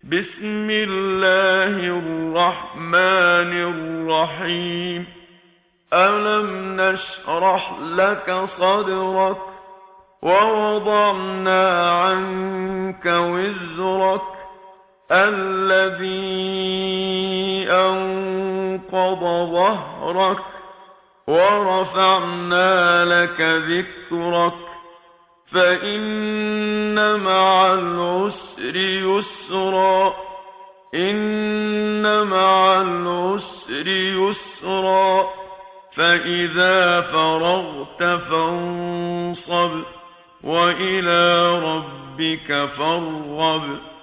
بسم الله الرحمن الرحيم ألم نشرح لك صدرك ووضعنا عنك وزرك الذي أنقض ظهرك ورفعنا لك ذكرك فإن مع العسر يسرا إن مع العسر يسرا فإذا فرغت فانصب وإلى ربك فارغب